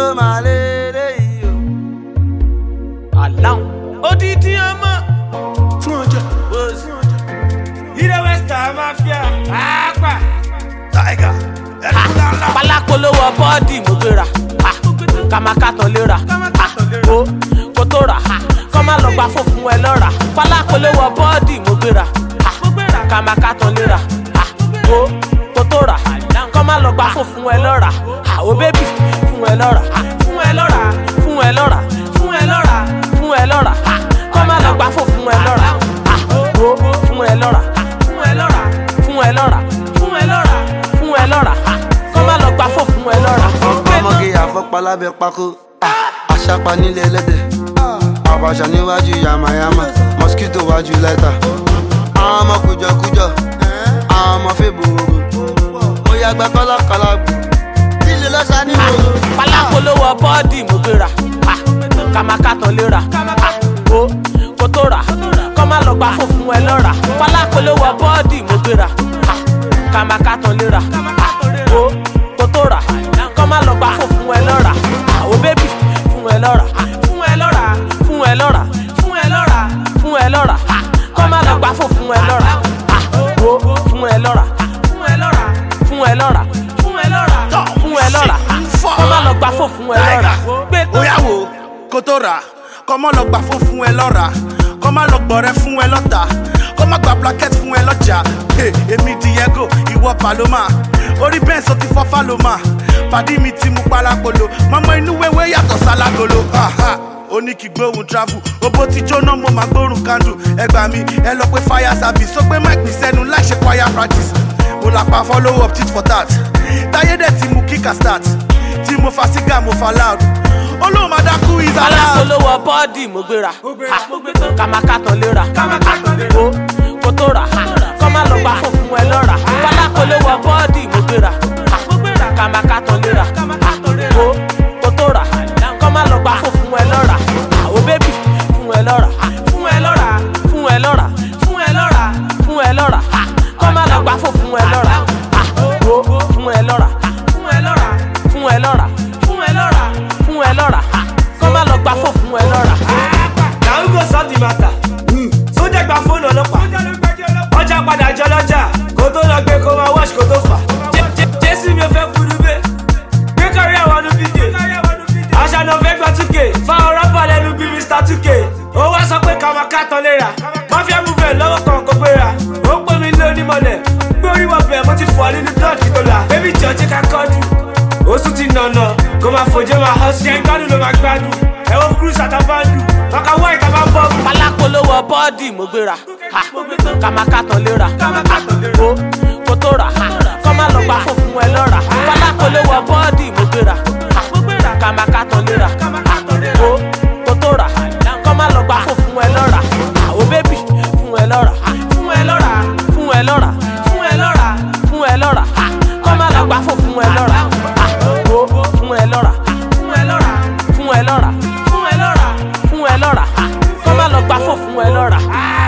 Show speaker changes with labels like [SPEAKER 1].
[SPEAKER 1] ló máa lélẹ́yìí o.
[SPEAKER 2] Aláwọ̀ odidi ọmọ fún ọjọ́ ilé western mafia àpà
[SPEAKER 1] Tiger
[SPEAKER 2] pálápolówó bọ́ọ̀dì mo gbéra kàmákàtàn lera kó tó rà kọ́ má lọ gba fòfun ẹ lọ́ra pálápolówó bọ́ọ̀dì mo gbéra kàmákàtàn lera kó tó rà kọ́ má lọ gba fòfun ẹ lọ́ra ó bébì fún ẹ lọ́ra fún ẹ lọ́ra fún ẹ lọ́ra fún ẹ lọ́ra fún ẹ lọ́ra kọ́ má lọ gba fòfun ẹ lọ́ra fún ẹ lọ́ra fún ẹ lọ́ra fún ẹ lọ́ra fún ẹ lọ́ra fún ẹ lọ́ra kọ́ má lọ gba fòfun ẹ lọ́ra.
[SPEAKER 1] ọmọge àfọ́pá lábẹ́ pákó àṣàpá nílé ẹlẹ́dẹ̀ àbàṣà níwájú yamayama mosquito wájú lẹ́tà àwọn ọmọ kùjọkùjọ àwọn ọmọ fèbòrò mo yàgbá kọ́lákọ́lá gbù ilé lọ́sà ní ìwòrò.
[SPEAKER 2] pálápolówó bọ́ọ̀dì mo gbéra kàmákàtàn lera kó tó rà kọ́ má lọ gba fòfun ẹ lọ́ra pálápolówó bọ́ọ̀dì mo gbéra kàmákàtàn lera kó tó rà kọ́ má lọ gba fòfun ẹ lọ́ra ó bébì fún ẹ lọ́ra fún ẹ lọ́ra fún ẹ lọ́ra fún ẹ lọ́ra fún ẹ lọ́ra kọ́ má lọ gba fòfun ẹ lọ́ra fún ẹ lọ́ra fún ẹ lọ́ra fún ẹ lọ́ra fún ẹ lọ́ra fún ẹ lọ́ra kọ́ má lọ gba fòfun ẹ lọ́ra.
[SPEAKER 3] Oya wo kó tó rà kọ́ má lọ gbà fún ẹ lọ́ra kọ́ má lọ gbọ̀rẹ́ fún ẹ lọ́ta kọ́ má gba plaquette fún ẹ lọ́jà èmi Diego ìwọ Paloma orí bẹ́ẹ̀ sọ ti fọ́ Faloma pàdí mi ti mú palapolo mọ́mọ́ inú wẹ́wẹ́ yàtọ̀ sálágolo oníkìgbóhùn travel obo ti jóná mo máa gbórùn candle ẹgbà mi ẹ lọ pé fire service sọ pé mic mi sẹ́nu láì ṣe choir practice mo là pa follow up tit for tat táyé dẹ̀ ti mú kíkà start tí mo fa sígá mo fa loud olóhùn máa dákú is allowed.
[SPEAKER 2] pálápolówó bọ́ọ̀dì mo gbéra kàmákàtàn lera kó tó rà kọ́ má lọ gba fòfun ẹ lọ́ra pálápolówó bọ́ọ̀dì mo gbéra kàmákàtàn lera kó tó rà kọ́ má lọ gba fòfun ẹ lọ́ra ó bébì fún ẹ lọ́ra fún ẹ lọ́ra fún ẹ lọ́ra fún ẹ lọ́ra fún ẹ lọ́ra kọ́ má lọ gba fòfun ẹ lọ́ra fún ẹ lọ́ra fún ẹ lọ́ra fún ẹ lọ́ra fún ẹ lọ́ra fún ẹ lọ́ra kọ́ má lọ gba fòfun ẹ lọ́ra.
[SPEAKER 4] Yahoo solve the matter. Sójà gba fóònù ọlọ́pàá. Ọjà padà jọ lọ́jà. Kó tó lọ gbé kó máa wáṣ kó tó fà. Jésù mi ò fẹ́ burú bẹ́ẹ̀. Gbé kárí àwọn ọdún bídè. Àṣà náà fẹ́ gba 2K. Fáwọn rábà lẹ́nu bí Mr 2K. Ó wá sọ pé ká máa kàtàn léra. Mafia movement lọ́wọ́ kan kó gbéra. Ó pè mí lé onímọ̀lẹ̀. Gbé orí wọ̀ bẹ̀ mo ti fọ̀ nínú dọ́ọ̀kì tó la. Bébí jọ jẹ́ ká kọ́dù. Oṣù ti nànà. Kó máa fòjé máa hustle. Jẹ́ gbádùn ló máa gbádùn. Ẹ̀wọ̀n cruise àtàbàndù. Lọ́ka wá ìta bá bọ́.
[SPEAKER 2] pálápolówó bọ́ọ̀dì mo gbéra kàmákàtàn lera kó tó rà kọ́ má lọ gba fòfun ẹ lọ́ra pálápolówó bọ́ọ̀dì mo gbéra kàmákàtàn lera kó tó rà kọ́ má lọ gba fòfun ẹ lọ́ra ó bébì fún ẹ lọ́ra fún ẹ lọ́ra fún ẹ lọ́ra fún ẹ lọ́ra fún ẹ lọ́ra kọ́ má lọ gba fòfun ẹ lọ́ra fún ẹ lọ́ra fún ẹ lọ́ra fún ẹ lọ́ra fún ẹ lọ́ra fún ẹ lọ́ra kọ́ má lọ gba fòfun ẹ lọ́ra.